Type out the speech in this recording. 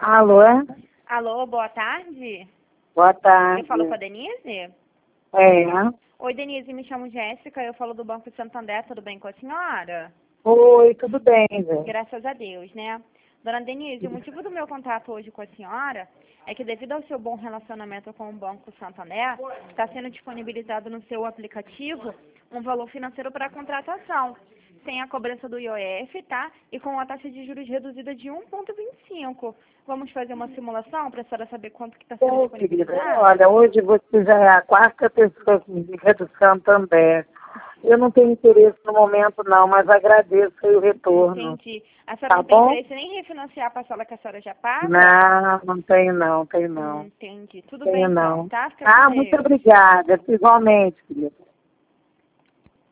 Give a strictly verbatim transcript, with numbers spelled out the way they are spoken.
Alô? Alô, boa tarde. Boa tarde. Eu falo com a Denise? É. Oi, Denise, me chamo Jéssica, eu falo do Banco Santander, tudo bem com a senhora? Oi, tudo bem, velho? Graças a Deus, né? Dona Denise, o motivo do meu contato hoje com a senhora é que devido ao seu bom relacionamento com o Banco Santander, está sendo disponibilizado no seu aplicativo um valor financeiro para a contratação, sem a cobrança do I O F, tá? E com a taxa de juros reduzida de um vírgula vinte e cinco. Vamos fazer uma simulação para a senhora saber quanto que está sendo Ô, querida, disponibilizado? olha, hoje você já é a quarta pessoa que me liga do Santander. Eu não tenho interesse no momento, não, mas agradeço aí o retorno. Entendi. A senhora Tá não tem bom? interesse nem em refinanciar a parcela que a senhora já paga? Não, não tenho não, tenho Hum, não. entendi. Tudo Tenho bem então, não. tá? Fica com Ah, muito Deus. obrigada. Igualmente, querida.